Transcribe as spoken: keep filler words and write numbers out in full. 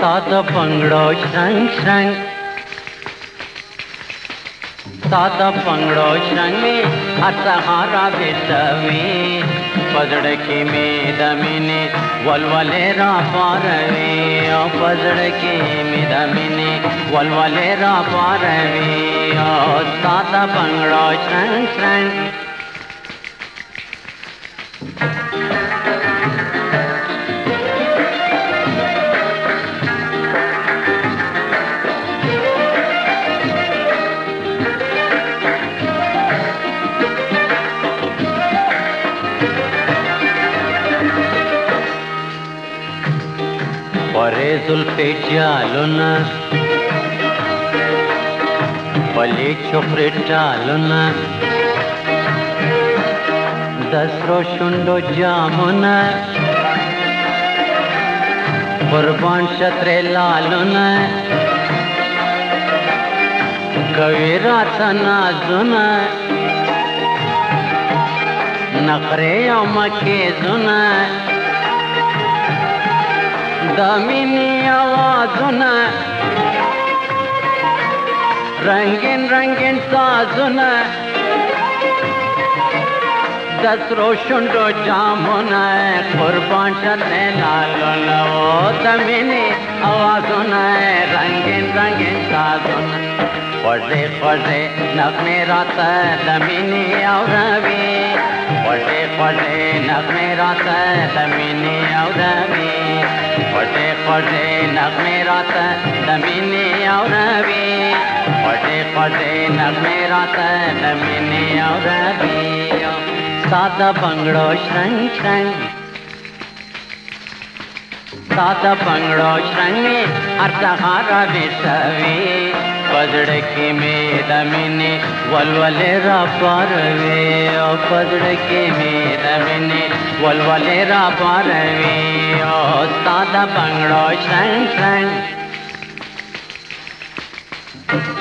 साधा पंगडो श्रंग श्रंग, साधा पंगडो श्रंगी हसहारा विसवी पजड़की मीदमिनी वलवलेरा पारवी ओ पजड़की मीदमिनी वलवलेरा पारवी ओ साधा पंगडो श्रंग श्रंग। परे जुल्फे जालुन पले चोपरे टालुन दसरो शुंडो जामुन कुर्बान शत्रे लालुन कवीरा तनाजुन नखरे अमके जुन दमिनी आवाजुन रंगीन रंगीन साजुन दसरो शुंडो जामुन कुर्बान शत्रे लालुन ओ दमिनी आवाजुन रंगीन रंगीन साजुन पढ़े पढ़े नगने रात दमिनी औरवी पढ़े पढ़े नगने रात दमिनी औरवी पढ़े पढ़े नगने रात दमिनी औरवी पढ़े पढ़े नगने रात दमिनी औरवी साधा पंगडो श्रंग श्रंग, साधा पंगडो श्रंगी हसहारा विसवी पजड़की मीदमिनी वलवलेरा पारवी ओ पजड़की मीदमिनी वलवलेरा पारवी ओ साधा पंगडो श्रंग श्रंग।